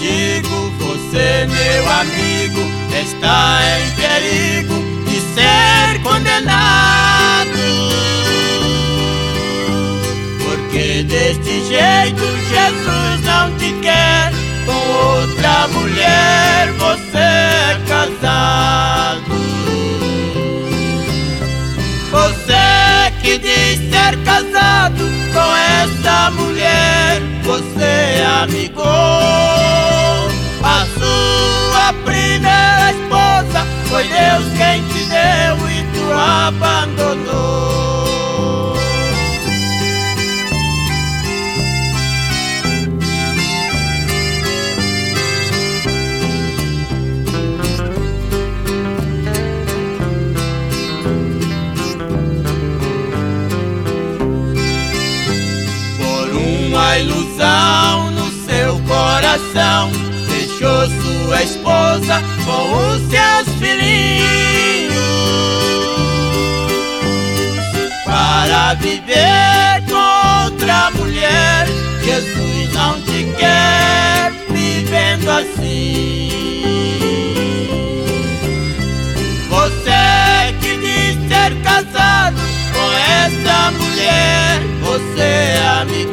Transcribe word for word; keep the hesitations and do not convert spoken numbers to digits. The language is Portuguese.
digo, você, meu amigo, está em perigo de ser condenado, porque deste jeito Jesus não te quer. Com outra mulher você é casado. Você que diz ser casado com essa mulher, você amigou a sua primeira esposa. Foi Deus quem te deu e tu abandonou. Uma ilusão no seu coração, deixou sua esposa com os seus filhinhos para viver com outra mulher. Jesus não te quer vivendo assim. Você que diz ser casado com essa mulher, você é amigo